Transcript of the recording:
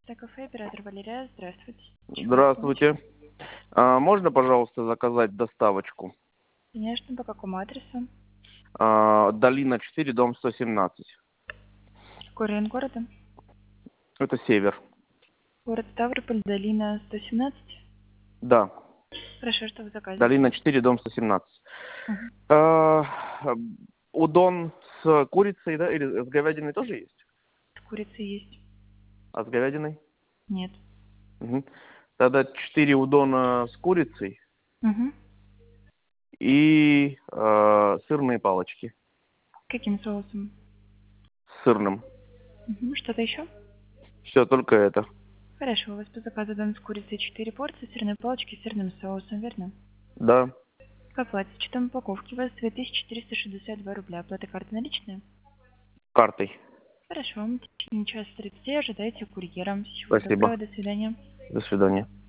Кафе, оператор Валерия, здравствуйте. Здравствуйте. Можно, пожалуйста, заказать доставочку? Конечно, по какому адресу? Долина 4, дом 117. Какой район города? Это север. Город Ставрополь, долина 117. Да. Хорошо, что вы заказываете? Долина 4, дом 117. Мгм. Удон с курицей, да? Или с говядиной тоже есть? С курицей есть? А с говядиной? Нет. Мгм. Тогда 4 удона с курицей Угу. и сырные палочки Каким соусом? с сырным. Угу. Что-то еще? Все, только это. Хорошо, у вас по заказу дом с курицей 4 порции, сырные палочки с сырным соусом, верно? Да. К оплате с учетом упаковки у вас 2462 рубля. Оплата карты наличная? Картой. Хорошо, в течение часа 30 ожидайте курьера. Всего Спасибо. доброго, до свидания. До свидания.